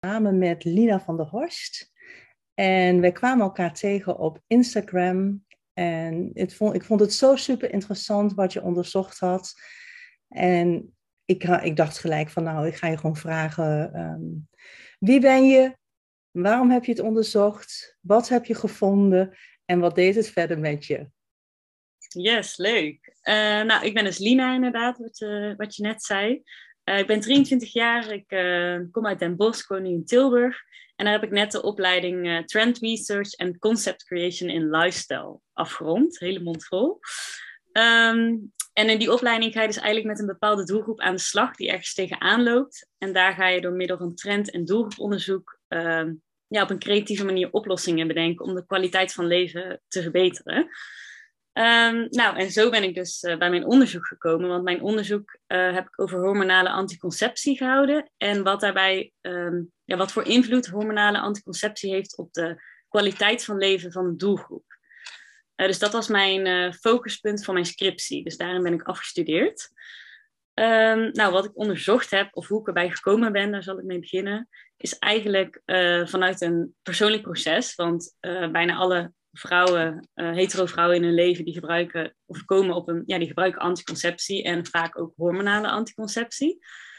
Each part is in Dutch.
samen met Lina van der Horst. En wij kwamen elkaar tegen op Instagram. En ik vond het zo super interessant wat je onderzocht had. En ik dacht gelijk van nou, ik ga je gewoon vragen. Wie ben je? Waarom heb je het onderzocht? Wat heb je gevonden? En wat deed het verder met je? Yes, leuk. Nou, ik ben dus Lina inderdaad, wat je net zei. Ik ben 23 jaar, ik kom uit Den Bosch, woon nu in Tilburg. En daar heb ik net de opleiding Trend Research and Concept Creation in Lifestyle afgerond. Hele mond vol. En in die opleiding ga je dus eigenlijk met een bepaalde doelgroep aan de slag die ergens tegenaan loopt. En daar ga je door middel van trend- en doelgroeponderzoek op een creatieve manier oplossingen bedenken om de kwaliteit van leven te verbeteren. Nou, en zo ben ik dus bij mijn onderzoek gekomen. Want mijn onderzoek heb ik over hormonale anticonceptie gehouden. En wat daarbij, wat voor invloed hormonale anticonceptie heeft op de kwaliteit van leven van een doelgroep. Dus dat was mijn focuspunt van mijn scriptie. Dus daarin ben ik afgestudeerd. Nou, wat ik onderzocht heb, of hoe ik erbij gekomen ben, daar zal ik mee beginnen, is eigenlijk vanuit een persoonlijk proces. Want bijna alle vrouwen, hetero vrouwen in hun leven, die gebruiken of komen op die gebruiken anticonceptie en vaak ook hormonale anticonceptie.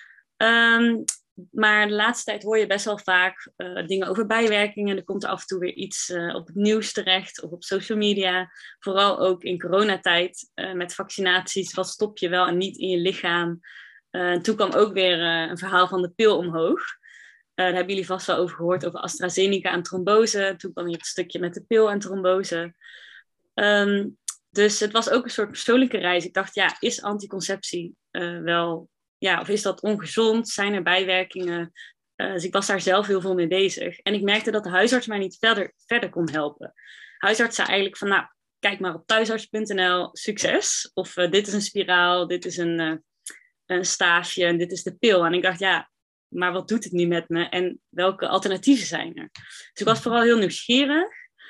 Maar de laatste tijd hoor je best wel vaak dingen over bijwerkingen. Er komt er af en toe weer iets op het nieuws terecht of op social media. Vooral ook in coronatijd met vaccinaties. Wat stop je wel en niet in je lichaam? Toen kwam ook weer een verhaal van de pil omhoog. Daar hebben jullie vast wel over gehoord, over AstraZeneca en trombose. Toen kwam je het stukje met de pil en trombose. Dus het was ook een soort persoonlijke reis. Ik dacht, ja, is anticonceptie wel... Ja, of is dat ongezond? Zijn er bijwerkingen? Dus ik was daar zelf heel veel mee bezig. En ik merkte dat de huisarts mij niet verder kon helpen. De huisarts zei eigenlijk van, nou, kijk maar op thuisarts.nl, succes. Of dit is een spiraal, dit is een staafje en dit is de pil. En ik dacht, ja, maar wat doet het nu met me? En welke alternatieven zijn er? Dus ik was vooral heel nieuwsgierig.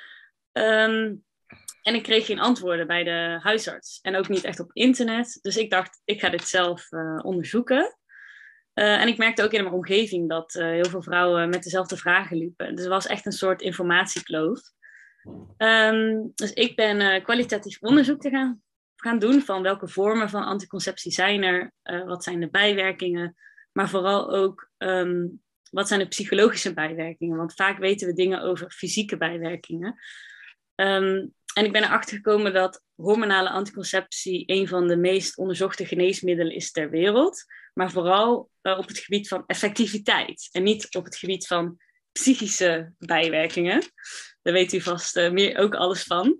En ik kreeg geen antwoorden bij de huisarts. En ook niet echt op internet. Dus ik dacht, ik ga dit zelf onderzoeken. En ik merkte ook in mijn omgeving dat heel veel vrouwen met dezelfde vragen liepen. Dus er was echt een soort informatiekloof. Dus ik ben kwalitatief onderzoek te gaan doen van welke vormen van anticonceptie zijn er. Wat zijn de bijwerkingen. Maar vooral ook wat zijn de psychologische bijwerkingen. Want vaak weten we dingen over fysieke bijwerkingen. En ik ben erachter gekomen dat hormonale anticonceptie een van de meest onderzochte geneesmiddelen is ter wereld. Maar vooral op het gebied van effectiviteit. En niet op het gebied van psychische bijwerkingen. Daar weet u vast ook alles van.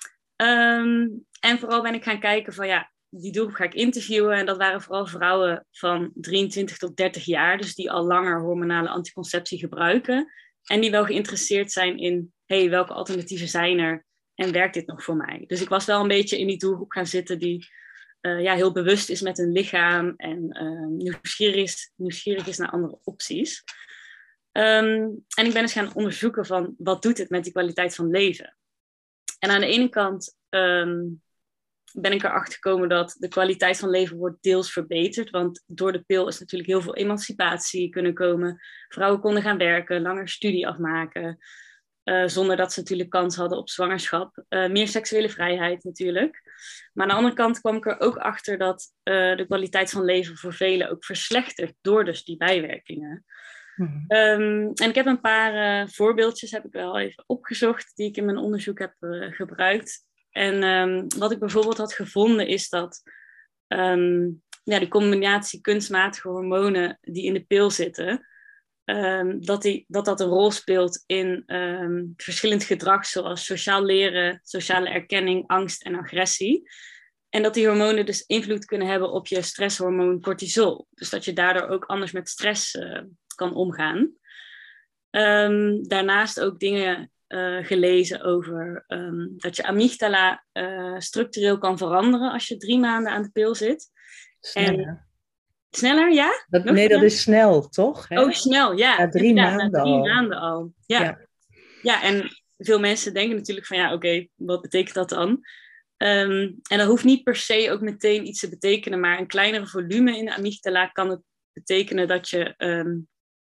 En vooral ben ik gaan kijken van ja, die doelgroep ga ik interviewen. En dat waren vooral vrouwen van 23 tot 30 jaar. Dus die al langer hormonale anticonceptie gebruiken. En die wel geïnteresseerd zijn in, welke alternatieven zijn er? En werkt dit nog voor mij? Dus ik was wel een beetje in die doelgroep gaan zitten die heel bewust is met hun lichaam en nieuwsgierig is naar andere opties. En ik ben eens gaan onderzoeken van wat doet het met die kwaliteit van leven? En aan de ene kant ben ik erachter gekomen dat de kwaliteit van leven wordt deels verbeterd. Want door de pil is natuurlijk heel veel emancipatie kunnen komen. Vrouwen konden gaan werken, langer studie afmaken. Zonder dat ze natuurlijk kans hadden op zwangerschap. Meer seksuele vrijheid natuurlijk. Maar aan de andere kant kwam ik er ook achter dat de kwaliteit van leven voor velen ook verslechtert door dus die bijwerkingen. Mm-hmm. En ik heb een paar voorbeeldjes heb ik wel even opgezocht die ik in mijn onderzoek heb gebruikt. En wat ik bijvoorbeeld had gevonden is dat die combinatie kunstmatige hormonen die in de pil zitten, dat een rol speelt in verschillend gedrag, zoals sociaal leren, sociale erkenning, angst en agressie. En dat die hormonen dus invloed kunnen hebben op je stresshormoon cortisol. Dus dat je daardoor ook anders met stress kan omgaan. Daarnaast ook dingen gelezen over dat je amygdala structureel kan veranderen als je 3 maanden aan de pil zit. Sneller. Sneller, ja? Dat is snel, toch? Hè? Oh, snel, ja. Ja, 3 maanden na 3 al. maanden al. Ja, en veel mensen denken natuurlijk van oké, wat betekent dat dan? En dat hoeft niet per se ook meteen iets te betekenen, maar een kleinere volume in de amygdala kan het betekenen dat je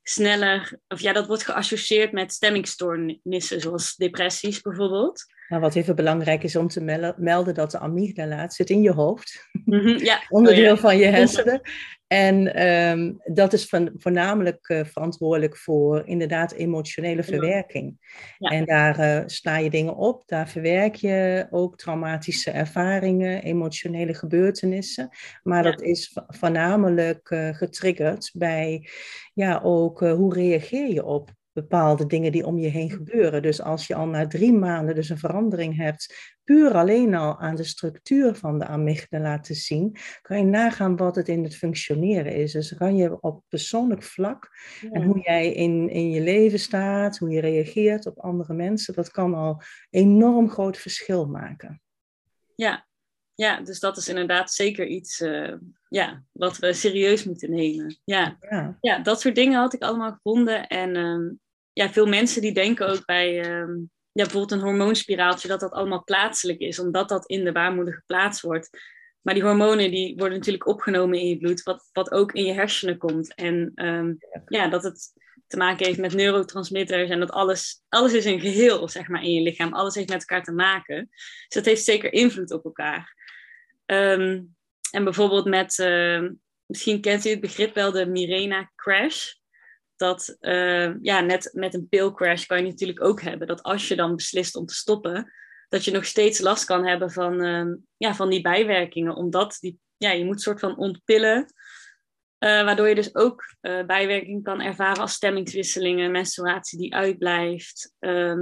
sneller, of ja, dat wordt geassocieerd met stemmingstoornissen, zoals depressies bijvoorbeeld. Nou, wat even belangrijk is om te melden, dat de amygdala zit in je hoofd. Ja. Onderdeel van je hersenen. En dat is voornamelijk verantwoordelijk voor inderdaad emotionele verwerking. Ja. En daar sla je dingen op, daar verwerk je ook traumatische ervaringen, emotionele gebeurtenissen. Maar dat is voornamelijk getriggerd bij ook hoe reageer je op bepaalde dingen die om je heen gebeuren. Dus als je al na 3 maanden dus een verandering hebt, puur alleen al aan de structuur van de amygdala te zien, kan je nagaan wat het in het functioneren is. Dus kan je op persoonlijk vlak en hoe jij in je leven staat, hoe je reageert op andere mensen, dat kan al enorm groot verschil maken. Ja, dus dat is inderdaad zeker iets wat we serieus moeten nemen. Ja, dat soort dingen had ik allemaal gevonden. En veel mensen die denken ook bij bijvoorbeeld een hormoonspiraaltje dat allemaal plaatselijk is, omdat dat in de baarmoeder geplaatst wordt. Maar die hormonen die worden natuurlijk opgenomen in je bloed, wat ook in je hersenen komt. En dat het te maken heeft met neurotransmitters en dat alles is een geheel, zeg maar, in je lichaam. Alles heeft met elkaar te maken. Dus dat heeft zeker invloed op elkaar. En bijvoorbeeld misschien kent u het begrip wel, de Mirena crash. Dat net met een pilcrash kan je natuurlijk ook hebben. Dat als je dan beslist om te stoppen, dat je nog steeds last kan hebben van die bijwerkingen. Omdat je moet soort van ontpillen. Waardoor je dus ook bijwerkingen kan ervaren als stemmingswisselingen, menstruatie die uitblijft,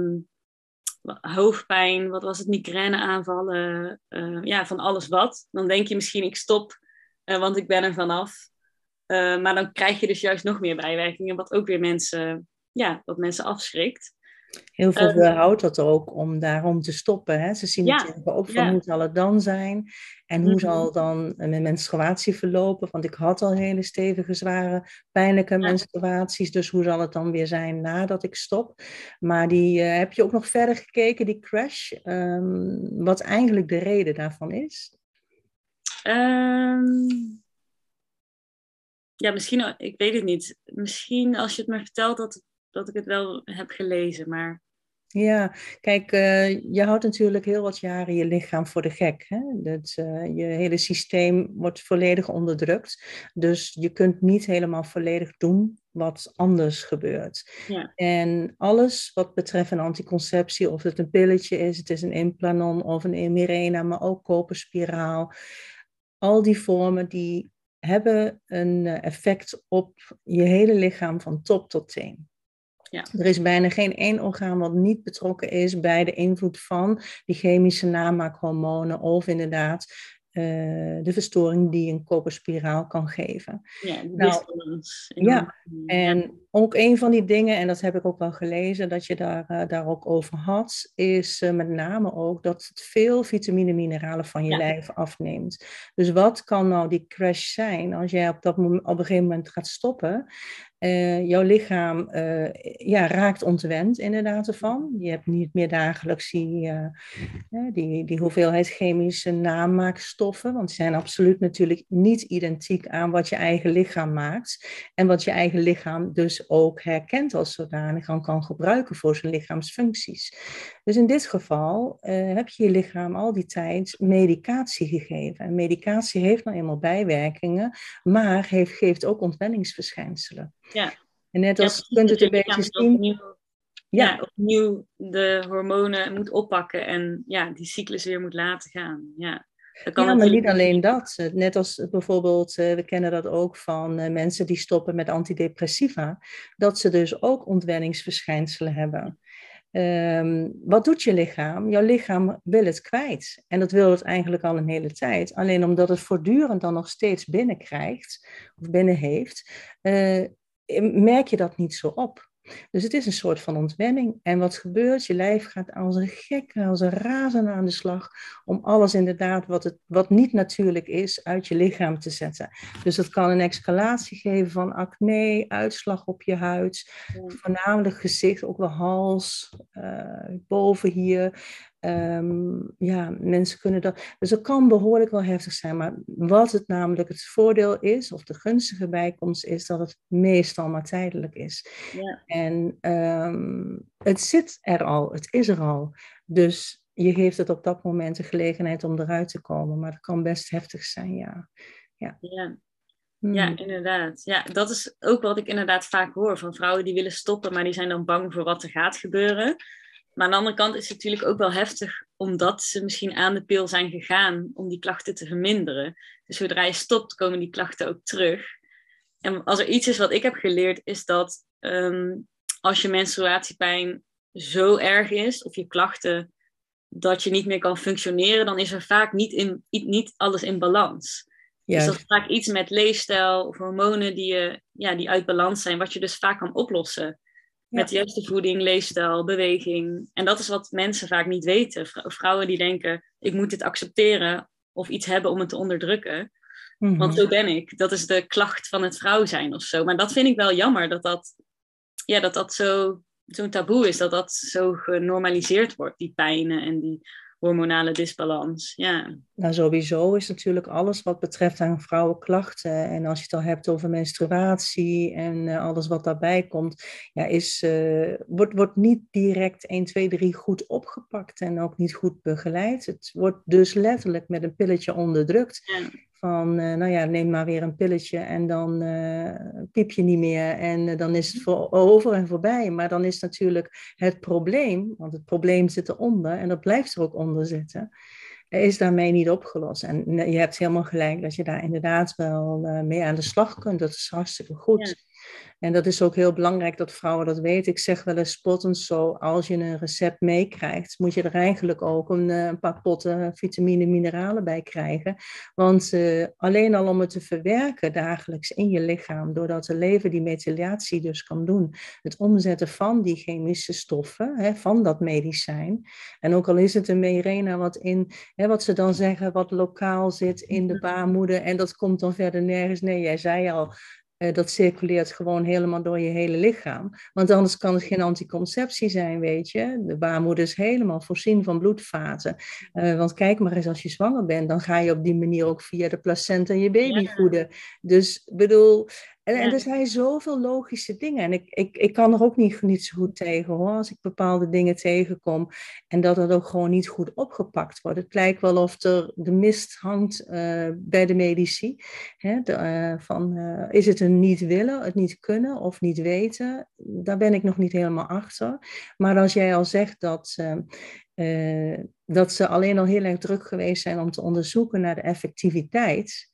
hoofdpijn, wat was het, migraineaanvallen, van alles wat. Dan denk je misschien ik stop, want ik ben er vanaf. Maar dan krijg je dus juist nog meer bijwerkingen, wat ook weer mensen afschrikt. Heel veel weerhoudt dat ook om daarom te stoppen. Hè? Ze zien natuurlijk op van hoe zal het dan zijn en hoe zal dan mijn menstruatie verlopen. Want ik had al hele stevige, zware, pijnlijke menstruaties. Dus hoe zal het dan weer zijn nadat ik stop? Maar heb je ook nog verder gekeken, die crash? Wat eigenlijk de reden daarvan is? Ja, misschien, ik weet het niet. Misschien als je het me vertelt dat ik het wel heb gelezen, maar... Ja, kijk, je houdt natuurlijk heel wat jaren je lichaam voor de gek. Hè? Je hele systeem wordt volledig onderdrukt. Dus je kunt niet helemaal volledig doen wat anders gebeurt. Ja. En alles wat betreft een anticonceptie, of het een pilletje is, het is een Implanon of een Mirena, maar ook koperspiraal. Al die vormen die hebben een effect op je hele lichaam van top tot teen. Ja. Er is bijna geen één orgaan wat niet betrokken is bij de invloed van die chemische namaakhormonen of inderdaad de verstoring die een koperspiraal kan geven. Ja, en ook een van die dingen, en dat heb ik ook wel gelezen, dat je daar ook over had, is met name ook dat het veel vitamine en mineralen van je lijf afneemt. Dus wat kan nou die crash zijn als jij op een gegeven moment gaat stoppen? Jouw lichaam raakt ontwend inderdaad ervan. Je hebt niet meer dagelijks die hoeveelheid chemische namaakstoffen, want die zijn absoluut natuurlijk niet identiek aan wat je eigen lichaam maakt en wat je eigen lichaam dus ook herkent als zodanig en kan gebruiken voor zijn lichaamsfuncties. Dus in dit geval heb je lichaam al die tijd medicatie gegeven. En medicatie heeft nou eenmaal bijwerkingen, maar geeft ook ontwenningsverschijnselen. Ja. En net als kunt het een beetje zien. Opnieuw de hormonen moet oppakken en die cyclus weer moet laten gaan. Ja, maar niet alleen dat. Net als bijvoorbeeld, we kennen dat ook van mensen die stoppen met antidepressiva, dat ze dus ook ontwenningsverschijnselen hebben. Wat doet je lichaam? Jouw lichaam wil het kwijt. En dat wil het eigenlijk al een hele tijd. Alleen omdat het voortdurend dan nog steeds binnenkrijgt, of binnen heeft, merk je dat niet zo op. Dus het is een soort van ontwenning. En wat gebeurt? Je lijf gaat als een gek, als een razende aan de slag om alles inderdaad wat niet natuurlijk is uit je lichaam te zetten. Dus dat kan een escalatie geven van acne, uitslag op je huid, voornamelijk gezicht, ook wel hals, boven hier. Ja, mensen kunnen dat. Dus het kan behoorlijk wel heftig zijn. Maar wat het namelijk het voordeel is, of de gunstige bijkomst, is dat het meestal maar tijdelijk is. Ja, En het zit er al, het is er al. Dus je geeft het op dat moment de gelegenheid om eruit te komen. Maar het kan best heftig zijn, ja. Ja. ja. Ja, Hmm. inderdaad. Ja, dat is ook wat ik inderdaad vaak hoor van vrouwen die willen stoppen, maar die zijn dan bang voor wat er gaat gebeuren. Maar aan de andere kant is het natuurlijk ook wel heftig, omdat ze misschien aan de pil zijn gegaan om die klachten te verminderen. Dus zodra je stopt, komen die klachten ook terug. En als er iets is wat ik heb geleerd, is dat als je menstruatiepijn zo erg is, of je klachten, dat je niet meer kan functioneren, dan is er vaak niet alles in balans. Dus dat is Juist. vaak iets met leefstijl of hormonen die uit balans zijn, wat je dus vaak kan oplossen. Met Ja. de juiste voeding, leefstijl, beweging. En dat is wat mensen vaak niet weten. Vrouwen die denken, ik moet dit accepteren of iets hebben om het te onderdrukken. Want Mhm. zo ben ik. Dat is de klacht van het vrouw zijn of zo. Maar dat vind ik wel jammer, dat zo'n taboe is, dat dat zo genormaliseerd wordt, die pijnen en die hormonale disbalans. Ja, Nou, sowieso is natuurlijk alles wat betreft aan vrouwenklachten. En als je het al hebt over menstruatie en alles wat daarbij komt, ja, wordt niet direct 1, 2, 3 goed opgepakt en ook niet goed begeleid. Het wordt dus letterlijk met een pilletje onderdrukt. ja, Van, nou ja, neem maar weer een pilletje en dan piep je niet meer en dan is het over en voorbij. Maar dan is natuurlijk het probleem, want het probleem zit eronder en dat blijft er ook onder zitten, is daarmee niet opgelost. En je hebt helemaal gelijk dat je daar inderdaad wel mee aan de slag kunt. Dat is hartstikke ja, goed. En dat is ook heel belangrijk dat vrouwen dat weten. Ik zeg wel eens spottend zo, als je een recept meekrijgt, moet je er eigenlijk ook een paar potten vitamine, mineralen bij krijgen. Want alleen al om het te verwerken dagelijks in je lichaam, doordat de lever die methylatie dus kan doen, het omzetten van die chemische stoffen, hè, van dat medicijn. En ook al is het een Mirena wat ze dan zeggen, wat lokaal zit in de baarmoeder en dat komt dan verder nergens. Nee, jij zei al, dat circuleert gewoon helemaal door je hele lichaam. Want anders kan het geen anticonceptie zijn, weet je. De baarmoeder is helemaal voorzien van bloedvaten. Want kijk maar eens, als je zwanger bent, dan ga je op die manier ook via de placenta je baby ja, voeden. Dus bedoel, en er ja, zijn zoveel logische dingen. En ik kan er ook niet zo goed tegen, hoor, als ik bepaalde dingen tegenkom. En dat het ook gewoon niet goed opgepakt wordt. Het lijkt wel of er de mist hangt bij de medici. Hè, is het een niet willen, het niet kunnen of niet weten? Daar ben ik nog niet helemaal achter. Maar als jij al zegt dat ze alleen al heel erg druk geweest zijn om te onderzoeken naar de effectiviteit,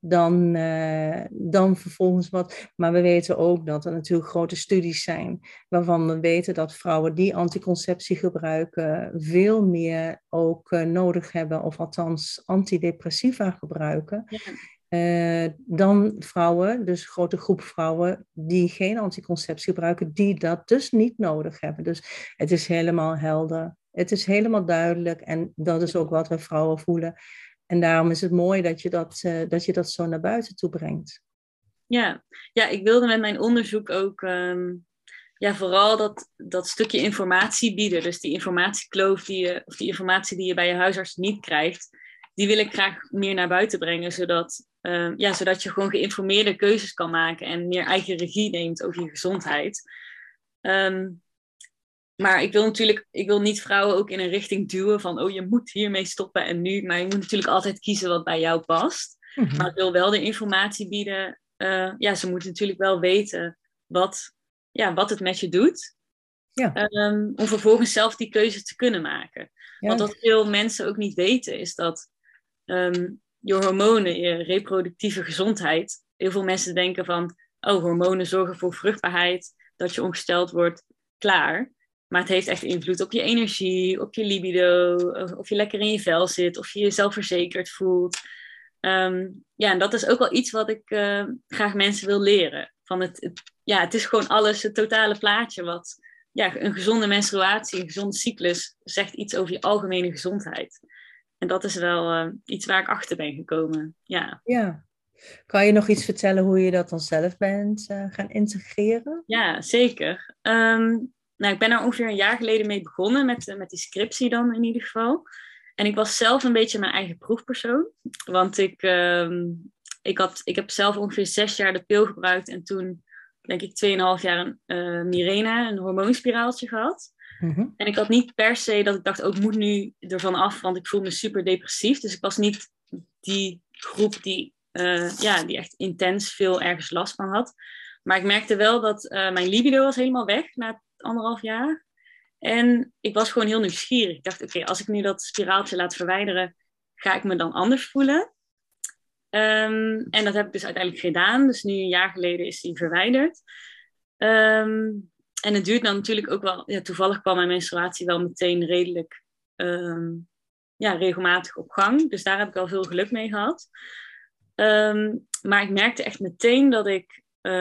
dan vervolgens wat. Maar we weten ook dat er natuurlijk grote studies zijn waarvan we weten dat vrouwen die anticonceptie gebruiken veel meer ook nodig hebben, of althans antidepressiva gebruiken, ja, dan vrouwen, dus een grote groep vrouwen die geen anticonceptie gebruiken, die dat dus niet nodig hebben. Dus het is helemaal helder. Het is helemaal duidelijk en dat is ook wat we vrouwen voelen. En daarom is het mooi dat je dat zo naar buiten toe brengt. ja. Ja, ik wilde met mijn onderzoek ook vooral dat stukje informatie bieden. Dus die informatiekloof of die informatie die je bij je huisarts niet krijgt, die wil ik graag meer naar buiten brengen, zodat je gewoon geïnformeerde keuzes kan maken en meer eigen regie neemt over je gezondheid. Um, Maar ik wil niet vrouwen ook in een richting duwen van, oh, je moet hiermee stoppen en nu. Maar je moet natuurlijk altijd kiezen wat bij jou past. Maar ik Mhm. wil wel de informatie bieden. Ze moeten natuurlijk wel weten wat het met je doet. Ja, Om vervolgens zelf die keuze te kunnen maken. Want wat juist. veel mensen ook niet weten, is dat je hormonen, je reproductieve gezondheid. Heel veel mensen denken van, oh, hormonen zorgen voor vruchtbaarheid, dat je ongesteld wordt, klaar. Maar het heeft echt invloed op je energie, op je libido, of je lekker in je vel zit, of je jezelf verzekerd voelt. En dat is ook wel iets wat ik graag mensen wil leren. Het is gewoon alles, het totale plaatje. Een gezonde menstruatie, een gezonde cyclus zegt iets over je algemene gezondheid. En dat is wel iets waar ik achter ben gekomen. Ja, Ja. Kan je nog iets vertellen hoe je dat dan zelf bent gaan integreren? ja zeker. nou, ik ben er ongeveer een jaar geleden mee begonnen met die scriptie dan in ieder geval. En ik was zelf een beetje mijn eigen proefpersoon. Want ik heb zelf ongeveer 6 jaar de pil gebruikt. En toen, denk ik, 2,5 jaar een Mirena, een hormoonspiraaltje gehad. Mm-hmm. En ik had niet per se dat ik dacht, ik moet nu ervan af, want ik voel me super depressief. Dus ik was niet die groep die echt intens veel ergens last van had. Maar ik merkte wel dat mijn libido was helemaal weg na 1,5 jaar. En ik was gewoon heel nieuwsgierig. Ik dacht, oké, als ik nu dat spiraaltje laat verwijderen, ga ik me dan anders voelen? En dat heb ik dus uiteindelijk gedaan. Dus nu een jaar geleden is die verwijderd. En het duurt dan natuurlijk ook wel... Ja, toevallig kwam mijn menstruatie wel meteen redelijk regelmatig op gang. Dus daar heb ik al veel geluk mee gehad. Maar ik merkte echt meteen dat ik...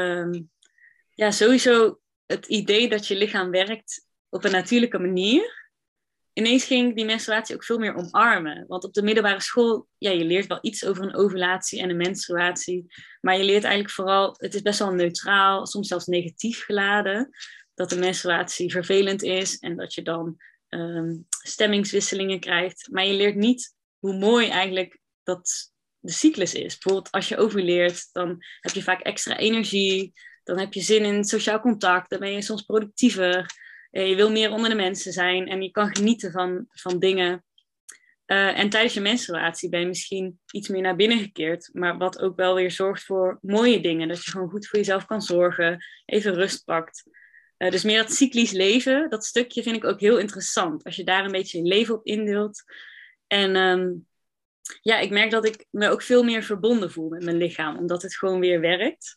sowieso het idee dat je lichaam werkt op een natuurlijke manier. Ineens ging ik die menstruatie ook veel meer omarmen. Want op de middelbare school, je leert wel iets over een ovulatie en een menstruatie. Maar je leert eigenlijk vooral, het is best wel neutraal, soms zelfs negatief geladen. Dat de menstruatie vervelend is en dat je dan stemmingswisselingen krijgt. Maar je leert niet hoe mooi eigenlijk dat de cyclus is. Bijvoorbeeld als je ovuleert, dan heb je vaak extra energie. Dan heb je zin in sociaal contact. Dan ben je soms productiever. Je wil meer onder de mensen zijn. En je kan genieten van dingen. En tijdens je menstruatie ben je misschien iets meer naar binnen gekeerd. Maar wat ook wel weer zorgt voor mooie dingen. Dat je gewoon goed voor jezelf kan zorgen. Even rust pakt. Dus meer dat cyclisch leven. Dat stukje vind ik ook heel interessant. Als je daar een beetje je leven op indeelt. En ik merk dat ik me ook veel meer verbonden voel met mijn lichaam. Omdat het gewoon weer werkt.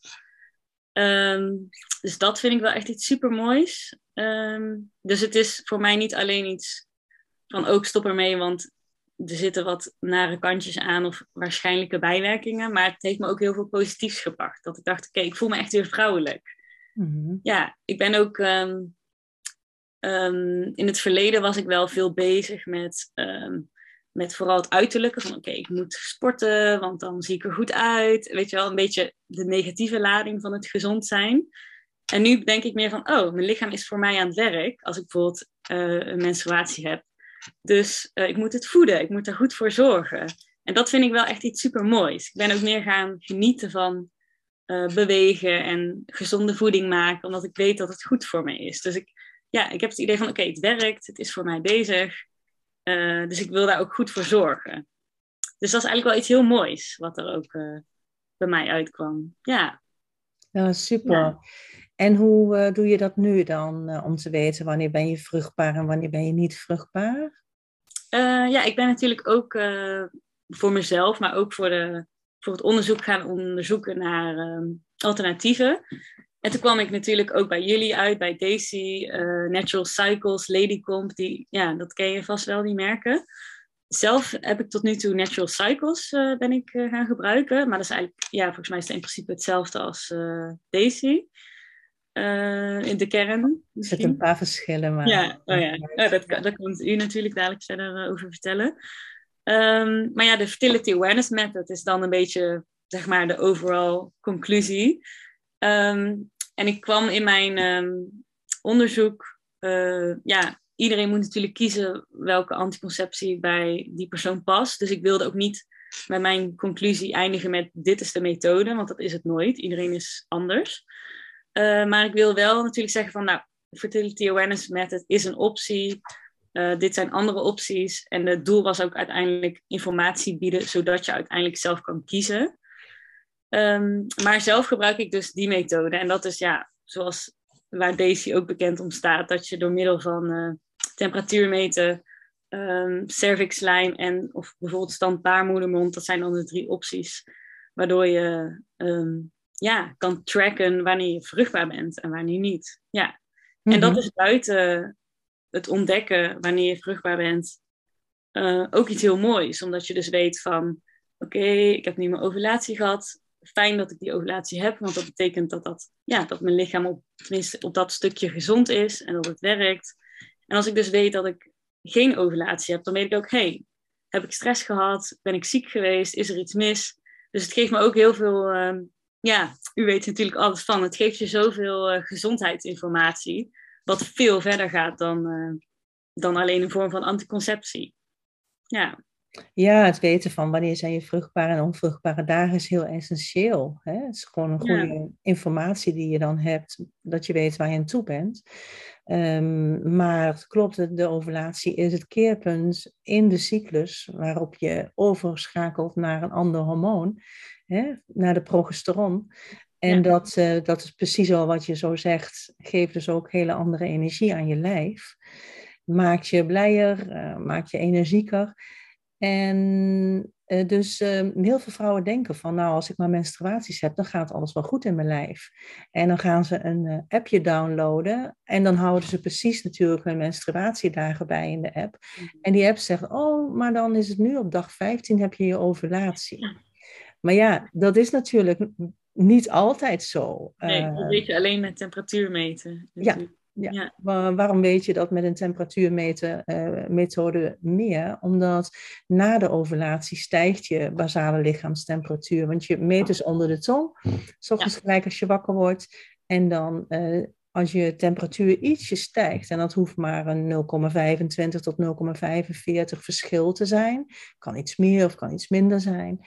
Dus dat vind ik wel echt iets supermoois. Dus het is voor mij niet alleen iets van ook stop ermee, want er zitten wat nare kantjes aan of waarschijnlijke bijwerkingen. Maar het heeft me ook heel veel positiefs gebracht. Dat ik dacht, oké, ik voel me echt weer vrouwelijk. Mm-hmm. Ja, ik ben ook... in het verleden was ik wel veel bezig met vooral het uiterlijke. Van oké, ik moet sporten, want dan zie ik er goed uit. Weet je wel, een beetje de negatieve lading van het gezond zijn. En nu denk ik meer van, mijn lichaam is voor mij aan het werk. Als ik bijvoorbeeld een menstruatie heb. Dus ik moet het voeden. Ik moet er goed voor zorgen. En dat vind ik wel echt iets supermoois. Ik ben ook meer gaan genieten van bewegen en gezonde voeding maken. Omdat ik weet dat het goed voor me is. Dus ik heb het idee van, oké, het werkt. Het is voor mij bezig. Dus ik wil daar ook goed voor zorgen. Dus dat is eigenlijk wel iets heel moois. Wat er ook bij mij uitkwam. Ja. Ja, super. Ja. En hoe doe je dat nu dan? Om te weten wanneer ben je vruchtbaar en wanneer ben je niet vruchtbaar? Ik ben natuurlijk ook voor mezelf, maar ook voor het onderzoek gaan onderzoeken naar alternatieven. En toen kwam ik natuurlijk ook bij jullie uit, bij Daisy, Natural Cycles, Ladycomb. Dat ken je vast wel, die merken. Zelf heb ik tot nu toe Natural Cycles ben ik gaan gebruiken. Maar dat is eigenlijk, volgens mij is het in principe hetzelfde als Daisy. In de kern. Er zitten een paar verschillen, maar... Ja, daar kan u natuurlijk dadelijk verder over vertellen. Maar de Fertility Awareness Method is dan een beetje, zeg maar, de overall conclusie. En ik kwam in mijn onderzoek... iedereen moet natuurlijk kiezen welke anticonceptie bij die persoon past. Dus ik wilde ook niet met mijn conclusie eindigen met dit is de methode, want dat is het nooit. Iedereen is anders. Maar ik wil wel natuurlijk zeggen van, Fertility Awareness Method is een optie. Dit zijn andere opties. En het doel was ook uiteindelijk informatie bieden, zodat je uiteindelijk zelf kan kiezen. Maar zelf gebruik ik dus die methode. En dat is zoals waar Daisy ook bekend om staat, dat je door middel van temperatuur meten, cervixlijm en of bijvoorbeeld standbaarmoedermond, dat zijn dan de 3 opties, waardoor je kan tracken wanneer je vruchtbaar bent en wanneer niet. Ja. En dat is buiten het ontdekken wanneer je vruchtbaar bent ook iets heel moois, omdat je dus weet van oké, ik heb nu mijn ovulatie gehad. Fijn dat ik die ovulatie heb, want dat betekent dat mijn lichaam tenminste op dat stukje gezond is en dat het werkt. En als ik dus weet dat ik geen ovulatie heb, dan weet ik ook, heb ik stress gehad? Ben ik ziek geweest? Is er iets mis? Dus het geeft me ook heel veel, u weet natuurlijk alles van. Het geeft je zoveel gezondheidsinformatie, wat veel verder gaat dan alleen een vorm van anticonceptie. Ja. Ja, het weten van wanneer zijn je vruchtbare en onvruchtbare dagen is heel essentieel. Hè? Het is gewoon een goede informatie die je dan hebt, dat je weet waar je aan toe bent. Maar het klopt, de ovulatie is het keerpunt in de cyclus waarop je overschakelt naar een ander hormoon, hè? Naar de progesteron. En dat is precies al wat je zo zegt, geeft dus ook hele andere energie aan je lijf. Maakt je blijer, maakt je energieker. En dus heel veel vrouwen denken van, nou, als ik maar menstruaties heb, dan gaat alles wel goed in mijn lijf. En dan gaan ze een appje downloaden en dan houden ze precies natuurlijk hun menstruatiedagen bij in de app. En die app zegt, oh, maar dan is het nu op dag 15 heb je je ovulatie. Maar ja, dat is natuurlijk niet altijd zo. Nee, dat weet je alleen met temperatuur meten. Ja. Ja. Waarom weet je dat met een temperatuurmethode meer? Omdat na de ovulatie stijgt je basale lichaamstemperatuur. Want je meet dus onder de tong, 's ochtends gelijk als je wakker wordt. En dan als je temperatuur ietsje stijgt, en dat hoeft maar een 0,25 tot 0,45 verschil te zijn. Kan iets meer of kan iets minder zijn.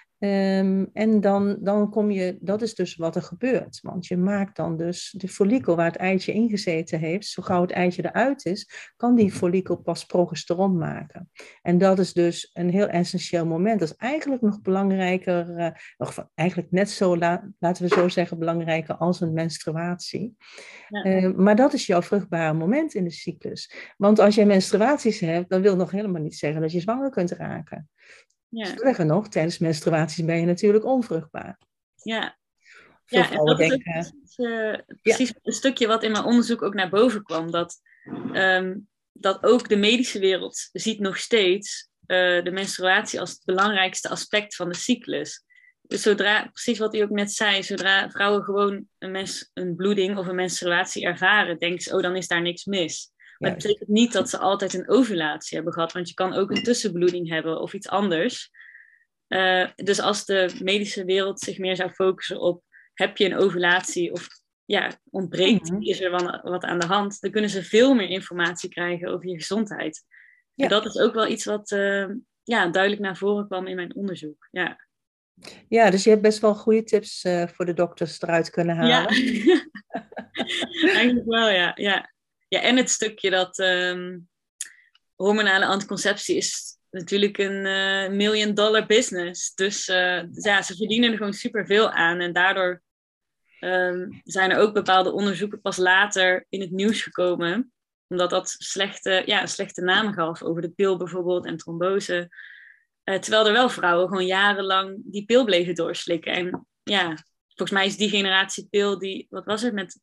En dan kom je, dat is dus wat er gebeurt. Want je maakt dan dus de follikel waar het eitje ingezeten heeft, zo gauw het eitje eruit is, kan die follikel pas progesteron maken. En dat is dus een heel essentieel moment. Dat is eigenlijk nog belangrijker, eigenlijk net zo, laten we zo zeggen, belangrijker als een menstruatie. Ja. Maar dat is jouw vruchtbare moment in de cyclus. Want als je menstruaties hebt, dan wil nog helemaal niet zeggen dat je zwanger kunt raken. Ja. Sterker nog, tijdens menstruaties ben je natuurlijk onvruchtbaar. Ja, en dat is precies een stukje wat in mijn onderzoek ook naar boven kwam. Dat ook de medische wereld ziet nog steeds de menstruatie als het belangrijkste aspect van de cyclus. Dus precies wat u ook net zei, zodra vrouwen gewoon een bloeding of een menstruatie ervaren, denken ze, oh, dan is daar niks mis. Maar het betekent niet dat ze altijd een ovulatie hebben gehad, want je kan ook een tussenbloeding hebben of iets anders. Dus als de medische wereld zich meer zou focussen op, heb je een ovulatie of ontbreekt, is er wat aan de hand, dan kunnen ze veel meer informatie krijgen over je gezondheid. Ja. En dat is ook wel iets wat duidelijk naar voren kwam in mijn onderzoek. Ja, dus je hebt best wel goede tips voor de dokters eruit kunnen halen. Ja, eigenlijk wel, ja. Ja, en het stukje dat hormonale anticonceptie is natuurlijk een $1 million business. Dus ze verdienen er gewoon superveel aan. En daardoor zijn er ook bepaalde onderzoeken pas later in het nieuws gekomen. Omdat dat een slechte naam gaf over de pil bijvoorbeeld en trombose. Terwijl er wel vrouwen gewoon jarenlang die pil bleven doorslikken. En volgens mij is die generatie pil wat was het met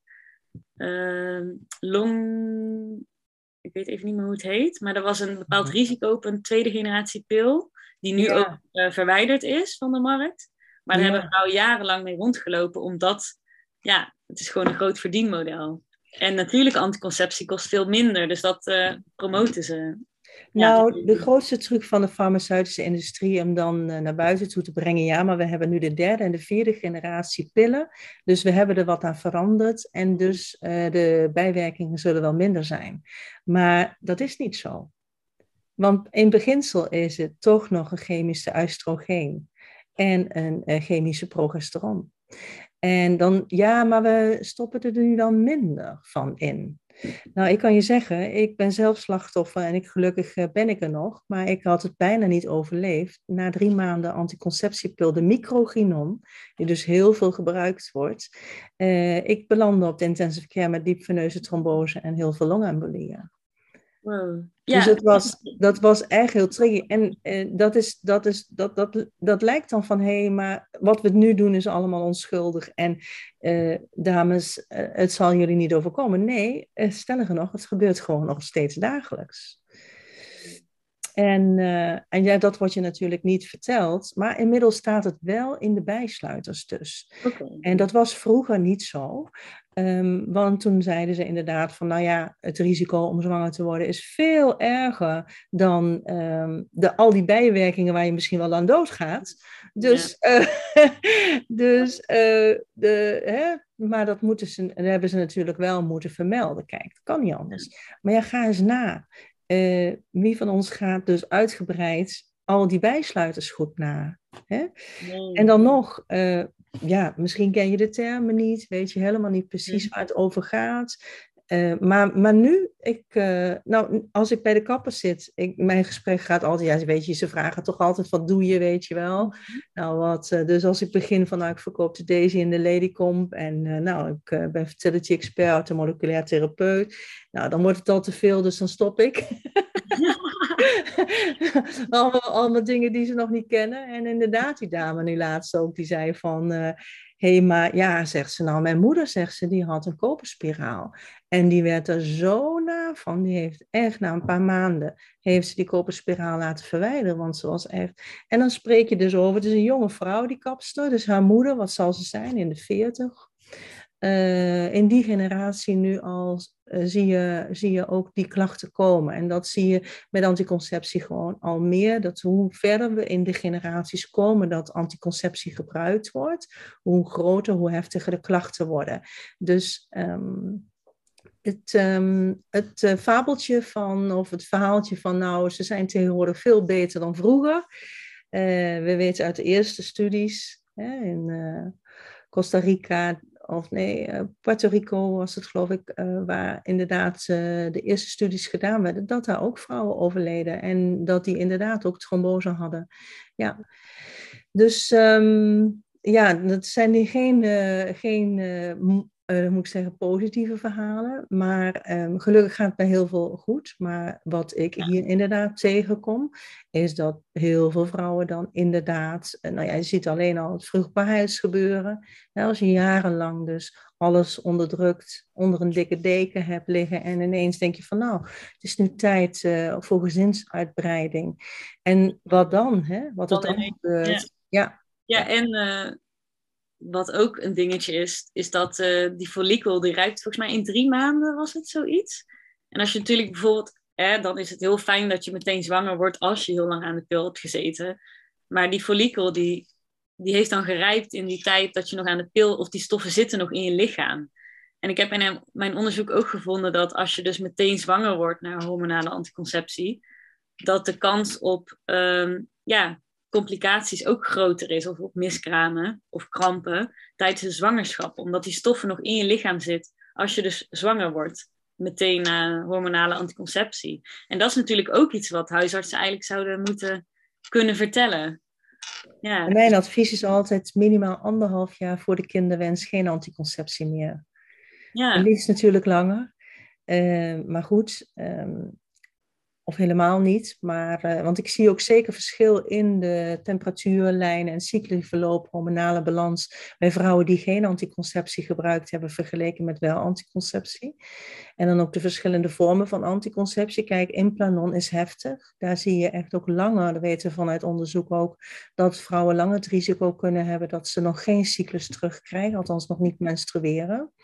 ik weet even niet meer hoe het heet, maar er was een bepaald risico op een tweede generatie pil, die nu ook verwijderd is van de markt. Maar daar hebben vrouwen jarenlang mee rondgelopen, omdat het is gewoon een groot verdienmodel. En natuurlijk, anticonceptie kost veel minder, dus dat promoten ze. Nou, de grootste truc van de farmaceutische industrie om dan naar buiten toe te brengen, maar we hebben nu de 3e en de 4e generatie pillen, dus we hebben er wat aan veranderd en dus de bijwerkingen zullen wel minder zijn. Maar dat is niet zo. Want in beginsel is het toch nog een chemische oestrogeen en een chemische progesteron. En dan, maar we stoppen er nu dan minder van in. Nou, ik kan je zeggen, ik ben zelf slachtoffer en gelukkig ben ik er nog, maar ik had het bijna niet overleefd. Na 3 maanden anticonceptiepil, de microgynon, die dus heel veel gebruikt wordt. Ik belandde op de intensive care met diepveneuze trombose en heel veel longembolieën. Wow. Dus dat was echt heel tricky. En dat lijkt dan van, maar wat we nu doen is allemaal onschuldig. En dames, het zal jullie niet overkomen. Nee, stelliger nog, het gebeurt gewoon nog steeds dagelijks. En dat wordt je natuurlijk niet verteld. Maar inmiddels staat het wel in de bijsluiters dus. Okay. En dat was vroeger niet zo. Want toen zeiden ze inderdaad van, het risico om zwanger te worden is veel erger dan al die bijwerkingen waar je misschien wel aan doodgaat. Dus, maar dat hebben ze natuurlijk wel moeten vermelden. Kijk, dat kan niet anders. Maar ja, ga eens na. Wie van ons gaat dus uitgebreid al die bijsluiters goed na? Hè? En Nee. dan nog, ja, misschien ken je de termen niet, weet je helemaal niet precies waar het over gaat. Maar nu, nou, als ik bij de kapper zit, mijn gesprek gaat altijd, ja, weet je, ze vragen toch altijd, wat doe je, weet je wel. Nou, dus als ik begin van, nou, ik verkoop de Daisy in de Ladycomb en nou, ik ben fertility expert, een moleculair therapeut. Nou, dan wordt het al te veel, dus dan stop ik. allemaal dingen die ze nog niet kennen. En inderdaad, die dame nu laatst ook, die zei van... hé, maar ja, zegt ze nou, mijn moeder, zegt ze, die had een koperspiraal. En die werd er zo na van. Die heeft echt na een paar maanden, heeft ze die koperspiraal laten verwijderen. Want ze was echt... En dan spreek je dus over, het is een jonge vrouw, die kapster. Dus haar moeder, wat zal ze zijn, in de 40? In die generatie nu al zie je ook die klachten komen. En dat zie je met anticonceptie gewoon al meer. Dat hoe verder we in de generaties komen dat anticonceptie gebruikt wordt, hoe groter, hoe heftiger de klachten worden. Dus het fabeltje van, of het verhaaltje van, nou, ze zijn tegenwoordig veel beter dan vroeger. We weten uit de eerste studies in Costa Rica, of nee, Puerto Rico was het geloof ik, waar inderdaad de eerste studies gedaan werden, dat daar ook vrouwen overleden en dat die inderdaad ook trombose hadden. Ja, dus ja, dat zijn geen moet ik zeggen, positieve verhalen. Maar gelukkig gaat het bij heel veel goed. Maar wat ik hier inderdaad tegenkom, is dat heel veel vrouwen dan inderdaad... nou ja, je ziet alleen al het vruchtbaarheidsgebeuren. Nou, als je jarenlang dus alles onderdrukt, onder een dikke deken hebt liggen en ineens denk je van nou, het is nu tijd voor gezinsuitbreiding. En wat dan, hè? Wat er dan gebeurt. Ja, en wat ook een dingetje is dat die follikel, die rijpt volgens mij in 3 maanden, was het zoiets. En als je natuurlijk bijvoorbeeld, dan is het heel fijn dat je meteen zwanger wordt als je heel lang aan de pil hebt gezeten. Maar die follikel, die heeft dan gerijpt in die tijd dat je nog aan de pil, of die stoffen zitten nog in je lichaam. En ik heb in mijn onderzoek ook gevonden dat als je dus meteen zwanger wordt na hormonale anticonceptie, dat de kans op complicaties ook groter is, of op miskramen of krampen tijdens de zwangerschap, omdat die stoffen nog in je lichaam zitten als je dus zwanger wordt, meteen na hormonale anticonceptie. En dat is natuurlijk ook iets wat huisartsen eigenlijk zouden moeten kunnen vertellen. Ja. En mijn advies is altijd minimaal 1,5 jaar voor de kinderwens geen anticonceptie meer. Ja. En liefst natuurlijk langer. Maar goed, of helemaal niet. Maar, want ik zie ook zeker verschil in de temperatuurlijnen en cycliverloop, hormonale balans bij vrouwen die geen anticonceptie gebruikt hebben, vergeleken met wel anticonceptie. En dan ook de verschillende vormen van anticonceptie. Kijk, Implanon is heftig. Daar zie je echt ook langer, dat weten we vanuit onderzoek ook, dat vrouwen langer het risico kunnen hebben dat ze nog geen cyclus terugkrijgen, althans nog niet menstrueren.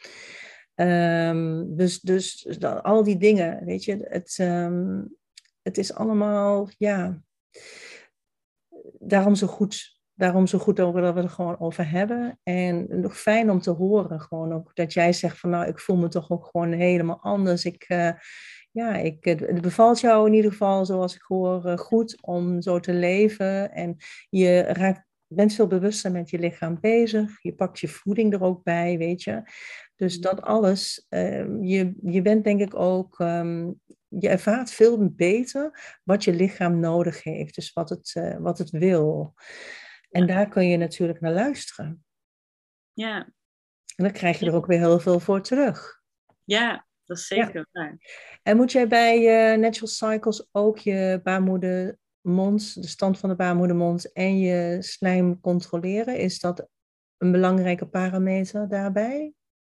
Dus al die dingen, weet je, het is allemaal, ja, daarom zo goed over dat we het er gewoon over hebben. En nog fijn om te horen, gewoon ook dat jij zegt van, nou, ik voel me toch ook gewoon helemaal anders. Het bevalt jou in ieder geval, zoals ik hoor, goed om zo te leven. En je bent veel bewuster met je lichaam bezig. Je pakt je voeding er ook bij, weet je. Dus dat alles, je bent denk ik ook, je ervaart veel beter wat je lichaam nodig heeft. Dus wat het wil. En daar kun je natuurlijk naar luisteren. Ja. En dan krijg je er ook weer heel veel voor terug. Ja, dat is zeker waar. En moet jij bij Natural Cycles ook je baarmoedermond, de stand van de baarmoedermond en je slijm controleren? Is dat een belangrijke parameter daarbij?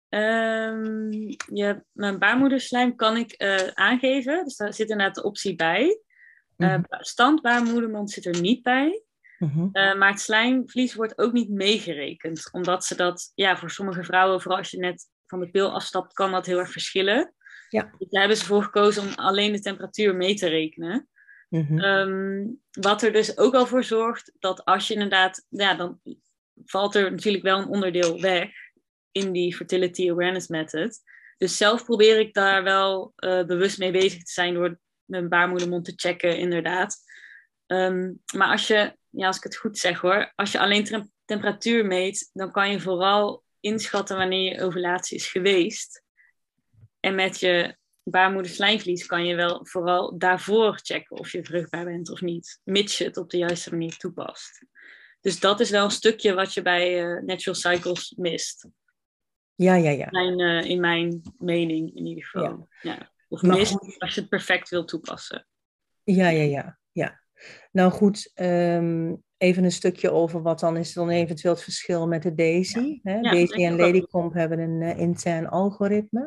Mijn baarmoederslijm kan ik aangeven. Dus daar zit inderdaad de optie bij. Stand baarmoedermond zit er niet bij. Maar het slijmvlies wordt ook niet meegerekend. Omdat ze dat, voor sommige vrouwen, vooral als je net van de pil afstapt, kan dat heel erg verschillen. Ja. Dus daar hebben ze voor gekozen om alleen de temperatuur mee te rekenen. Wat er dus ook al voor zorgt dat als je inderdaad, dan valt er natuurlijk wel een onderdeel weg. in die Fertility Awareness Method. Dus zelf probeer ik daar wel bewust mee bezig te zijn door mijn baarmoedermond te checken, inderdaad. Maar als ik het goed zeg hoor, als je alleen temperatuur meet, dan kan je vooral inschatten wanneer je ovulatie is geweest. En met je baarmoederslijmvlies kan je wel vooral daarvoor checken of je vruchtbaar bent of niet, mits je het op de juiste manier toepast. Dus dat is wel een stukje wat je bij Natural Cycles mist. Ja. In mijn mening in ieder geval. Ja. Of maar mist goed. als je het perfect wil toepassen. Ja. Nou goed, even een stukje over wat dan is dan eventueel het verschil met de Daisy. Hè? Ja, Daisy en Ladycomb hebben een intern algoritme.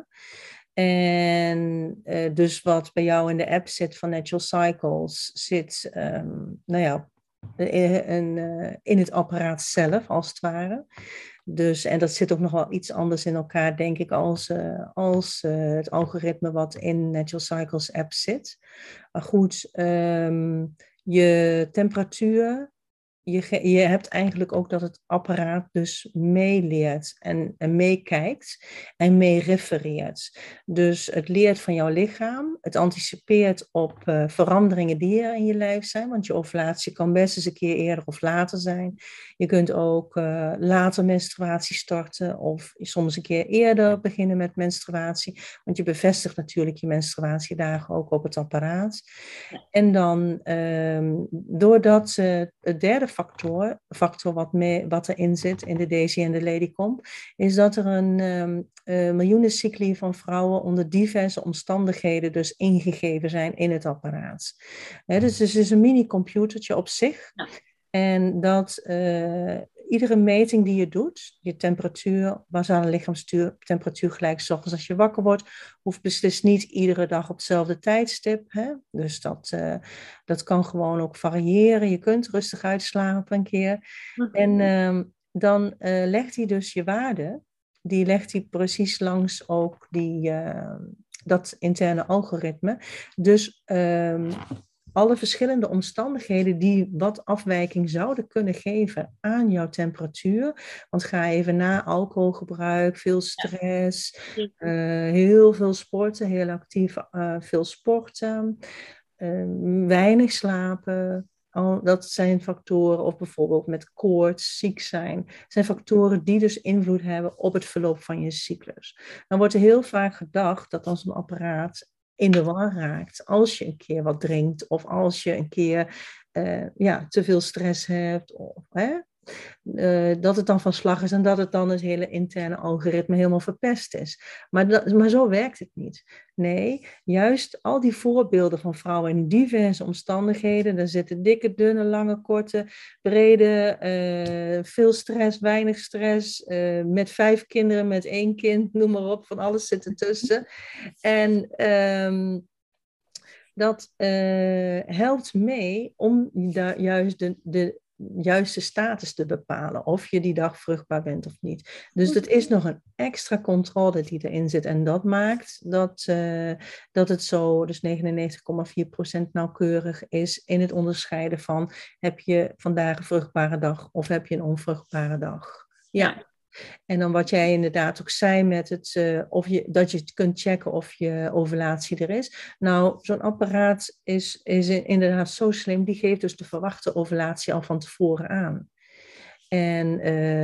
En dus wat bij jou in de app zit van Natural Cycles, zit in het apparaat zelf, als het ware. Dus, en dat zit ook nog wel iets anders in elkaar, denk ik, als het algoritme wat in Natural Cycles app zit. Maar goed, je temperatuur, je hebt eigenlijk ook dat het apparaat dus meeleert en meekijkt en meerefereert. Dus het leert van jouw lichaam, het anticipeert op veranderingen die er in je lijf zijn, want je ovulatie kan best eens een keer eerder of later zijn. Je kunt ook later menstruatie starten of soms een keer eerder beginnen met menstruatie, want je bevestigt natuurlijk je menstruatiedagen ook op het apparaat. En dan, doordat het derde factor wat erin zit in de Daisy en de Ladycomb, is dat er een miljoenen cycli van vrouwen onder diverse omstandigheden dus ingegeven zijn in het apparaat. Dus het is een mini-computertje op zich. Ja. En dat iedere meting die je doet, je temperatuur, basale lichaamstemperatuur gelijk 's ochtends als je wakker wordt, hoeft beslist niet iedere dag op hetzelfde tijdstip. Hè? Dus dat kan gewoon ook variëren. Je kunt rustig uitslapen een keer. Mm-hmm. En dan legt hij dus je waarde, die legt hij precies langs ook dat interne algoritme. Dus alle verschillende omstandigheden die wat afwijking zouden kunnen geven aan jouw temperatuur. Want ga even na alcoholgebruik, veel stress, heel veel sporten, heel actief, veel sporten, weinig slapen. Dat zijn factoren, of bijvoorbeeld met koorts, ziek zijn, zijn factoren die dus invloed hebben op het verloop van je cyclus. Dan wordt er heel vaak gedacht dat als een apparaat in de war raakt als je een keer wat drinkt of als je een keer te veel stress hebt, of, dat het dan van slag is en dat het dan het hele interne algoritme helemaal verpest is. Maar zo werkt het niet. Nee, juist al die voorbeelden van vrouwen in diverse omstandigheden, daar zitten dikke, dunne, lange, korte, brede, veel stress, weinig stress, met 5 kinderen, met 1 kind, noem maar op, van alles zit ertussen. En dat helpt mee om daar juist de juiste status te bepalen. Of je die dag vruchtbaar bent of niet. Dus dat is nog een extra controle die erin zit. En dat maakt dat het zo, dus 99,4% nauwkeurig is in het onderscheiden van, heb je vandaag een vruchtbare dag of heb je een onvruchtbare dag. Ja. En dan wat jij inderdaad ook zei met dat je kunt checken of je ovulatie er is. Nou, zo'n apparaat is inderdaad zo slim, die geeft dus de verwachte ovulatie al van tevoren aan. En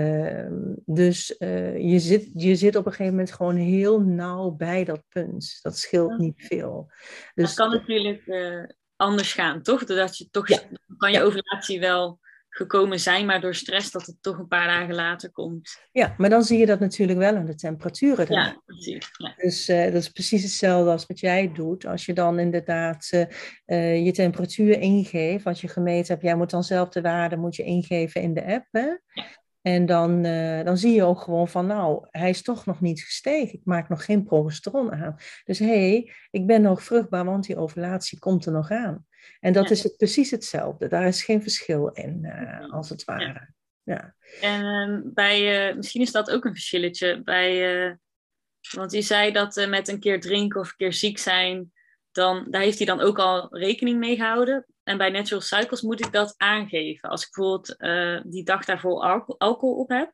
je zit op een gegeven moment gewoon heel nauw bij dat punt. Dat scheelt niet veel. Dus, dat kan natuurlijk anders gaan, toch? Doordat je toch kan je ovulatie wel gekomen zijn, maar door stress dat het toch een paar dagen later komt. Ja, maar dan zie je dat natuurlijk wel aan de temperaturen. Ja, precies. Ja. Dus dat is precies hetzelfde als wat jij doet. Als je dan inderdaad je temperatuur ingeeft, wat je gemeten hebt, jij moet dan zelf de waarde moet je ingeven in de app. Hè? Ja. En dan zie je ook gewoon van, nou, hij is toch nog niet gestegen. Ik maak nog geen progesteron aan. Dus ik ben nog vruchtbaar, want die ovulatie komt er nog aan. En dat is precies hetzelfde. Daar is geen verschil in, als het ware. Ja. En misschien is dat ook een verschilletje want je zei dat met een keer drinken of een keer ziek zijn, daar heeft hij dan ook al rekening mee gehouden. En bij Natural Cycles moet ik dat aangeven. Als ik bijvoorbeeld die dag daarvoor alcohol op heb,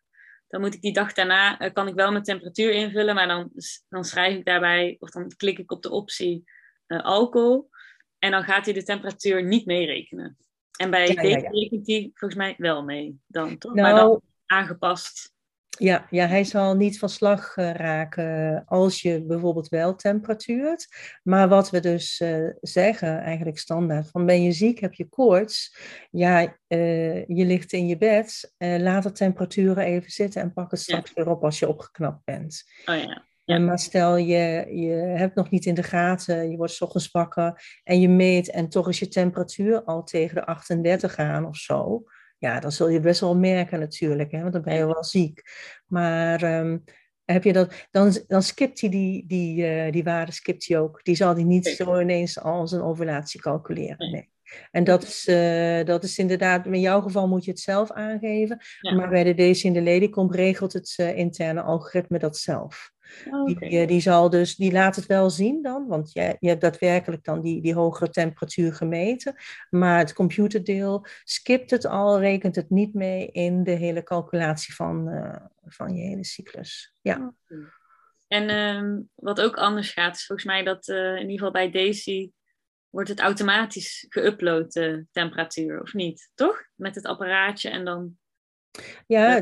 dan moet ik die dag daarna, kan ik wel mijn temperatuur invullen, maar dan schrijf ik daarbij, of dan klik ik op de optie alcohol. En dan gaat hij de temperatuur niet meerekenen. En bij Ja, ja, deze ja. rekent hij volgens mij wel mee dan, toch? Maar dan Nou, aangepast. ja, hij zal niet van slag raken als je bijvoorbeeld wel temperatuurt. Maar wat we dus zeggen, eigenlijk standaard, van ben je ziek, heb je koorts, ja, je ligt in je bed, laat de temperaturen even zitten en pak het Ja. straks weer op als je opgeknapt bent. Oh ja. Ja. Maar stel je hebt nog niet in de gaten, je wordt 's ochtends wakker en je meet en toch is je temperatuur al tegen de 38 aan of zo. Ja, dan zul je best wel merken natuurlijk, hè, want dan ben je wel ziek. Maar heb je dat, dan skipt hij die waarde, skipt hij ook. Die zal hij niet zo ineens als een ovulatie calculeren. Nee. En dat is inderdaad, in jouw geval moet je het zelf aangeven. Ja. Maar bij de DC in de Ladycomp regelt het interne algoritme dat zelf. Oh, okay. Die laat het wel zien dan, want je hebt daadwerkelijk dan die hogere temperatuur gemeten. Maar het computerdeel skipt het al, rekent het niet mee in de hele calculatie van je hele cyclus. Ja. Okay. En wat ook anders gaat, is volgens mij dat in ieder geval bij Daisy wordt het automatisch geüpload, de temperatuur, of niet? Toch? Met het apparaatje en dan... Ja,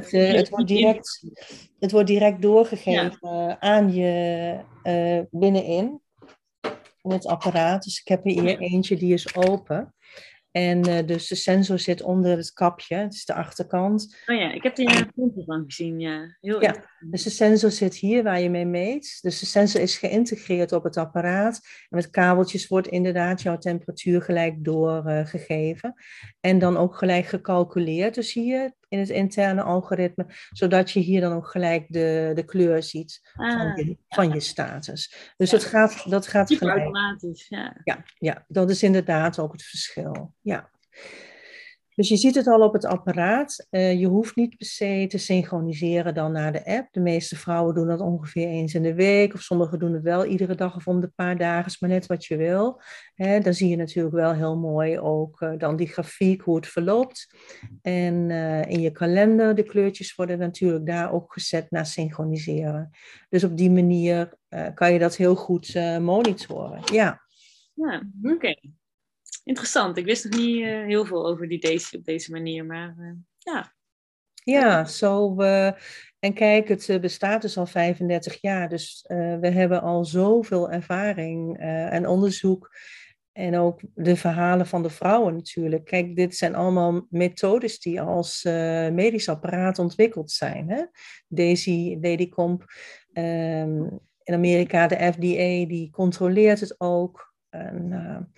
het wordt direct doorgegeven aan je binnenin in het apparaat. Dus ik heb hier eentje die is open. En dus de sensor zit onder het kapje, het is de achterkant. Oh ja, ik heb hier een filmpje van gezien, ja. Heel Ja, dus de sensor zit hier waar je mee meet. Dus de sensor is geïntegreerd op het apparaat. En met kabeltjes wordt inderdaad jouw temperatuur gelijk doorgegeven. En dan ook gelijk gecalculeerd, dus hier in het interne algoritme. Zodat je hier dan ook gelijk de kleur ziet van je status. Dus dat gaat super gelijk. automatisch, ja. Ja, dat is inderdaad ook het verschil. Ja. Dus je ziet het al op het apparaat. Je hoeft niet per se te synchroniseren dan naar de app. De meeste vrouwen doen dat ongeveer eens in de week. Of sommigen doen het wel iedere dag of om de paar dagen. Is maar net wat je wil. Dan zie je natuurlijk wel heel mooi ook dan die grafiek, hoe het verloopt. En in je kalender, de kleurtjes worden natuurlijk daar ook gezet naar synchroniseren. Dus op die manier kan je dat heel goed monitoren. Ja. Ja, oké. Interessant. Ik wist nog niet heel veel over die Daisy op deze manier, maar ja. Ja, en kijk, het bestaat dus al 35 jaar, dus we hebben al zoveel ervaring en onderzoek en ook de verhalen van de vrouwen natuurlijk. Kijk, dit zijn allemaal methodes die als medisch apparaat ontwikkeld zijn. Hè? Daisy, Ladycomp, in Amerika de FDA, die controleert het ook. En,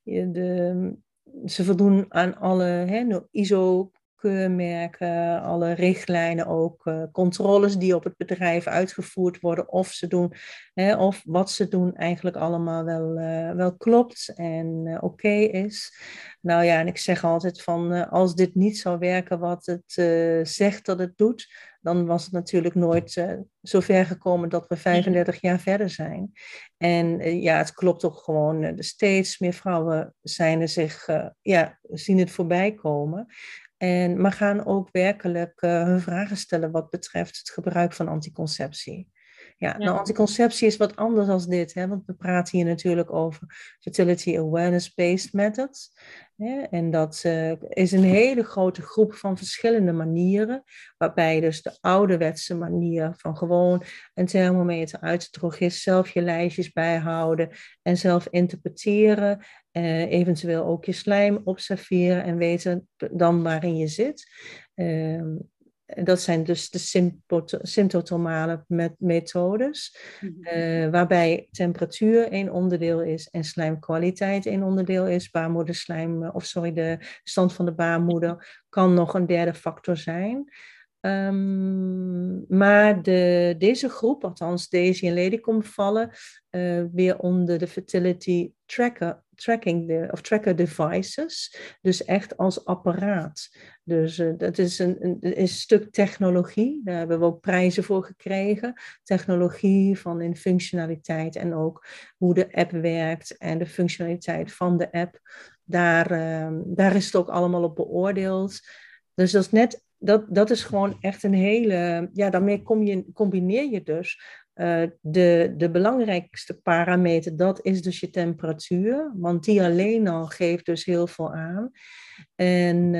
ze voldoen aan alle ISO-keurmerken, alle richtlijnen ook, controles die op het bedrijf uitgevoerd worden, of ze doen, of wat ze doen eigenlijk allemaal wel klopt en oké is. Nou ja, en ik zeg altijd van, als dit niet zou werken wat het zegt dat het doet, dan was het natuurlijk nooit zo ver gekomen dat we 35 jaar verder zijn. En ja, het klopt ook gewoon. Steeds meer vrouwen zien het voorbij komen. Maar gaan ook werkelijk hun vragen stellen wat betreft het gebruik van anticonceptie. Ja, nou, anticonceptie is wat anders dan dit, hè, want we praten hier natuurlijk over fertility awareness-based methods. En dat is een hele grote groep van verschillende manieren, waarbij dus de ouderwetse manier van gewoon een thermometer uit de drogist, zelf je lijstjes bijhouden en zelf interpreteren, eventueel ook je slijm observeren en weten dan waarin je zit. Dat zijn dus de symptotomale methodes, waarbij temperatuur één onderdeel is en slijmkwaliteit één onderdeel is. De stand van de baarmoeder kan nog een derde factor zijn. Maar deze groep, althans Daisy en Ladycomp, vallen weer onder de fertility tracker devices, dus echt als apparaat. Dus dat is een stuk technologie, daar hebben we ook prijzen voor gekregen. Technologie van in functionaliteit en ook hoe de app werkt en de functionaliteit van de app. Daar is het ook allemaal op beoordeeld. Dus dat is net dat is gewoon echt een hele... Ja, daarmee combineer je dus de belangrijkste parameter, dat is dus je temperatuur. Want die alleen al geeft dus heel veel aan. En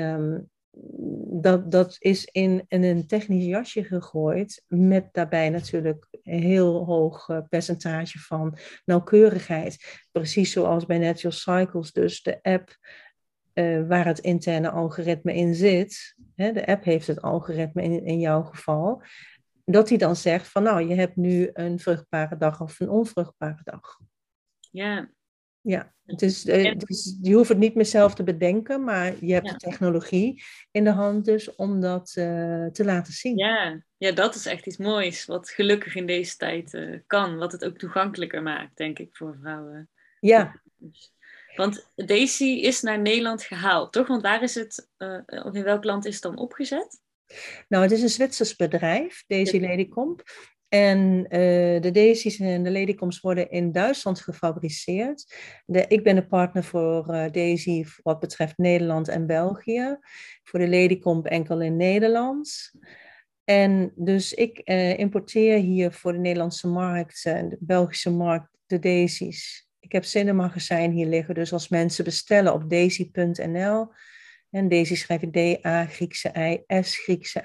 dat is in een technisch jasje gegooid, met daarbij natuurlijk een heel hoog percentage van nauwkeurigheid. Precies zoals bij Natural Cycles, dus de app waar het interne algoritme in zit. Hè, de app heeft het algoritme in jouw geval. Dat hij dan zegt van nou, je hebt nu een vruchtbare dag of een onvruchtbare dag. Ja. Ja, En, dus je hoeft het niet meer zelf te bedenken, maar je hebt de ja. technologie in de hand dus om dat te laten zien. Ja. Ja, dat is echt iets moois. Wat gelukkig in deze tijd kan. Wat het ook toegankelijker maakt, denk ik, voor vrouwen. Ja, Dus- Want Daisy is naar Nederland gehaald, toch? Want waar is het, of in welk land is het dan opgezet? nou het is een Zwitsers bedrijf, Daisy Ladycomb. En de daisies en de ladycombs worden in Duitsland gefabriceerd. Ik ben de partner voor Daisy wat betreft Nederland en België. Voor de ladycomb enkel in Nederland. En dus ik importeer hier voor de Nederlandse markt en de Belgische markt de daisies. Ik heb ze in een magazijn hier liggen, dus als mensen bestellen op daisy.nl, en daisy schrijf je D-A Griekse I, S Griekse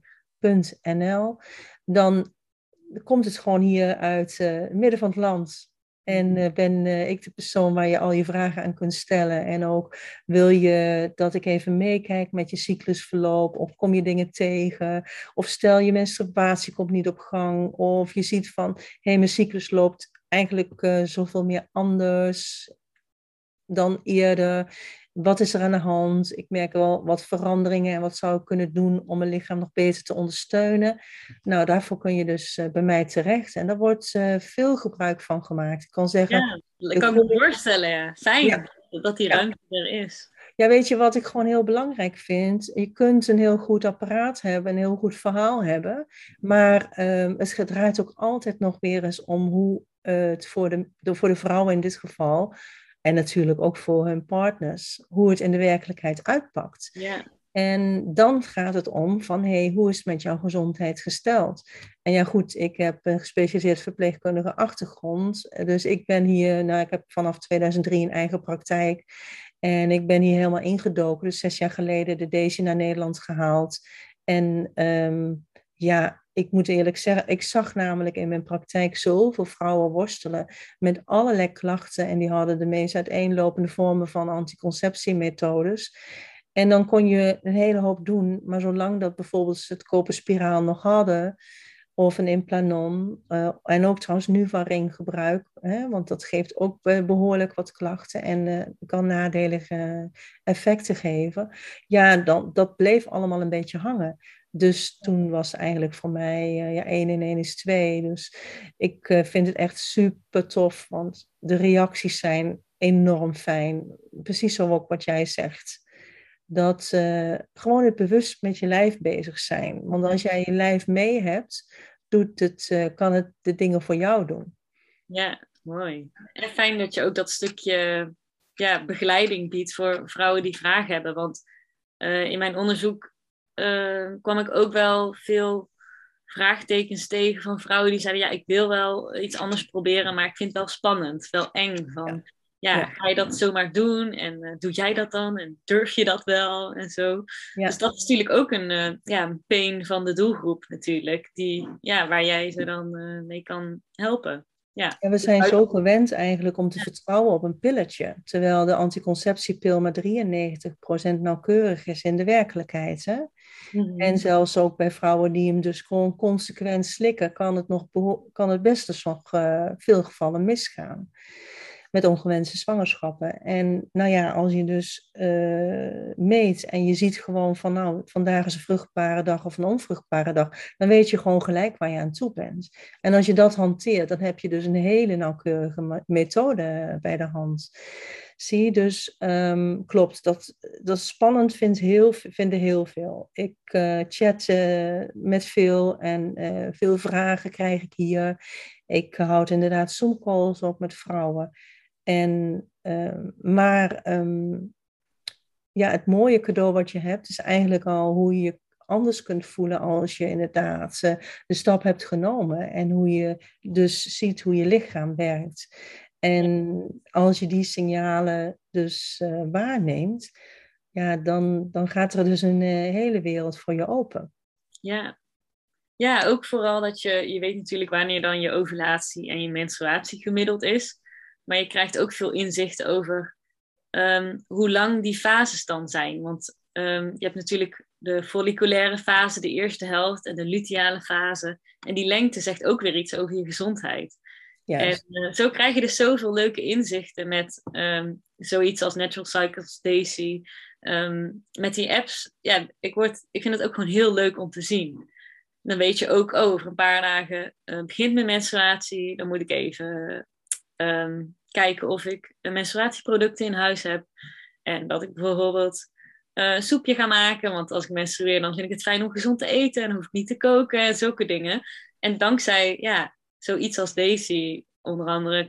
I.nl, dan komt het gewoon hier uit het midden van het land. En ben ik de persoon waar je al je vragen aan kunt stellen. En ook wil je dat ik even meekijk met je cyclusverloop? Of kom je dingen tegen? Of stel je menstruatie komt niet op gang? Of je ziet van, hé, mijn cyclus loopt eigenlijk zoveel meer anders dan eerder. Wat is er aan de hand? Ik merk wel wat veranderingen en wat zou ik kunnen doen om mijn lichaam nog beter te ondersteunen. Nou, daarvoor kun je dus bij mij terecht. En daar wordt veel gebruik van gemaakt. Ik kan zeggen, Ja, dat kan ik me voorstellen, ja. ja, Fijn dat die ja. ruimte er is. Ja, weet je wat ik gewoon heel belangrijk vind? Je kunt een heel goed apparaat hebben, een heel goed verhaal hebben, maar het draait ook altijd nog weer eens om hoe het voor de vrouwen in dit geval, en natuurlijk ook voor hun partners, hoe het in de werkelijkheid uitpakt. Ja, En dan gaat het om van, hey, hoe is het met jouw gezondheid gesteld? En ja goed, ik heb een gespecialiseerd verpleegkundige achtergrond. Dus ik ben hier, nou ik heb vanaf 2003 een eigen praktijk. En ik ben hier helemaal ingedoken. Dus 6 jaar geleden de Daisy naar Nederland gehaald. En ja, ik moet eerlijk zeggen, ik zag namelijk in mijn praktijk zoveel vrouwen worstelen met allerlei klachten. En die hadden de meest uiteenlopende vormen van anticonceptiemethodes. En dan kon je een hele hoop doen, maar zolang dat bijvoorbeeld ze het koperspiraal nog hadden, of een implanon, en ook trouwens Nuvaring gebruik, hè, want dat geeft ook behoorlijk wat klachten en kan nadelige effecten geven. Ja, dat bleef allemaal een beetje hangen. Dus toen was eigenlijk voor mij, ja, 1 en 1 is 2. Dus ik vind het echt super tof, want de reacties zijn enorm fijn. Precies zo ook wat jij zegt. Dat gewoon het bewust met je lijf bezig zijn. Want als jij je lijf mee hebt, kan het de dingen voor jou doen. ja, mooi. En fijn dat je ook dat stukje ja, begeleiding biedt voor vrouwen die vragen hebben. Want in mijn onderzoek kwam ik ook wel veel vraagtekens tegen van vrouwen die zeiden, ja, ik wil wel iets anders proberen, maar ik vind het wel spannend, wel eng. Van, Ja, ja, ja, ga je dat zomaar doen? En doe jij dat dan? En durf je dat wel? En zo. Dus ja. dat is natuurlijk ook een pain van de doelgroep natuurlijk, die, ja, waar jij ze dan mee kan helpen. Ja. En we zijn zo gewend eigenlijk om te vertrouwen op een pilletje, terwijl de anticonceptiepil maar 93% nauwkeurig is in de werkelijkheid. Hè? En Mhm. zelfs ook bij vrouwen die hem dus gewoon consequent slikken, kan het best dus nog veel gevallen misgaan met ongewenste zwangerschappen. En nou ja, als je dus meet en je ziet gewoon van nou, vandaag is een vruchtbare dag of een onvruchtbare dag, dan weet je gewoon gelijk waar je aan toe bent. En als je dat hanteert, dan heb je dus een hele nauwkeurige methode bij de hand. Zie je, dus klopt, dat spannend vinden heel veel. Ik chat met veel en veel vragen krijg ik hier. Ik houd inderdaad Zoom-calls op met vrouwen. En, maar ja, het mooie cadeau wat je hebt is eigenlijk al hoe je anders kunt voelen als je inderdaad de stap hebt genomen. En hoe je dus ziet hoe je lichaam werkt. En als je die signalen dus waarneemt, ja, dan gaat er dus een hele wereld voor je open. Ja. Ja, ook vooral dat je weet natuurlijk wanneer dan je ovulatie en je menstruatie gemiddeld is. Maar je krijgt ook veel inzicht over hoe lang die fases dan zijn. Want je hebt natuurlijk de folliculaire fase, de eerste helft, en de luteale fase. En die lengte zegt ook weer iets over je gezondheid. Juist. En zo krijg je dus zoveel leuke inzichten met zoiets als Natural Cycles Daisy. Met die apps, ja, ik vind het ook gewoon heel leuk om te zien. Dan weet je ook, over een paar dagen begint mijn menstruatie. Dan moet ik even kijken of ik menstruatieproducten in huis heb. En dat ik bijvoorbeeld een soepje ga maken. Want als ik menstrueer, dan vind ik het fijn om gezond te eten. En dan hoef ik niet te koken en zulke dingen. En dankzij zoiets als Daisy, onder andere,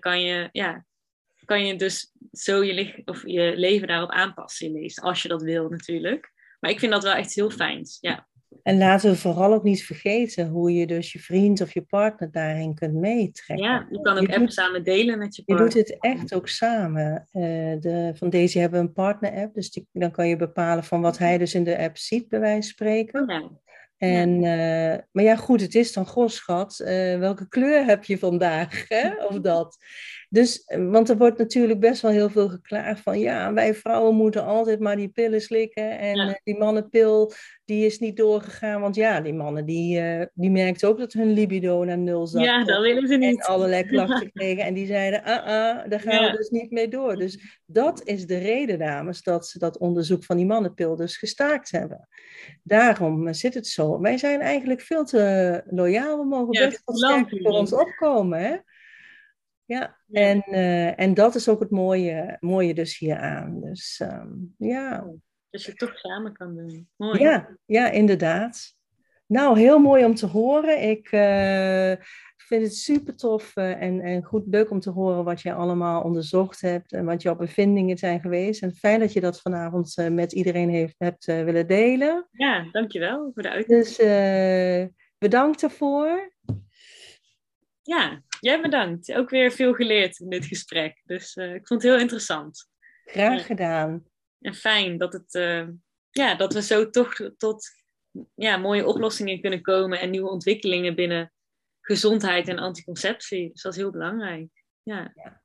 kan je dus zo je leven daarop aanpassen in lezen. Als je dat wil natuurlijk. Maar ik vind dat wel echt heel fijn. Ja. En laten we vooral ook niet vergeten hoe je dus je vriend of je partner daarin kunt meetrekken. Ja, je kan ook apps samen delen met je partner. Je doet het echt ook samen. Van deze hebben we een partner-app, dus dan kan je bepalen van wat hij dus in de app ziet, bij wijze van spreken. Ja. En, maar ja, goed, het is dan, goh schat, welke kleur heb je vandaag? Hè? Of dat. Dus, want er wordt natuurlijk best wel heel veel geklaagd van, ja, wij vrouwen moeten altijd maar die pillen slikken. En die mannenpil, die is niet doorgegaan. Want ja, die mannen, die merkten ook dat hun libido naar nul zat. Ja, dat willen ze niet. En allerlei klachten kregen. En die zeiden, daar gaan we dus niet mee door. Dus dat is de reden, dames, dat ze dat onderzoek van die mannenpil dus gestaakt hebben. Daarom zit het zo. Wij zijn eigenlijk veel te loyaal. We mogen best wat sterker voor ons opkomen. Hè? Ja, en dat is ook het mooie dus hieraan. Dus ja. Dus je het toch samen kan doen. Mooi. Ja, inderdaad. Nou, heel mooi om te horen. Ik vind het super tof en goed leuk om te horen wat je allemaal onderzocht hebt en wat jouw bevindingen zijn geweest. En fijn dat je dat vanavond met iedereen hebt willen delen. Ja, dankjewel voor de uitnodiging. Dus bedankt daarvoor. Ja, jij bedankt. Ook weer veel geleerd in dit gesprek. Dus ik vond het heel interessant. Graag gedaan. En fijn dat dat we zo toch tot mooie oplossingen kunnen komen en nieuwe ontwikkelingen binnen gezondheid en anticonceptie. Dus dat is heel belangrijk. Ja.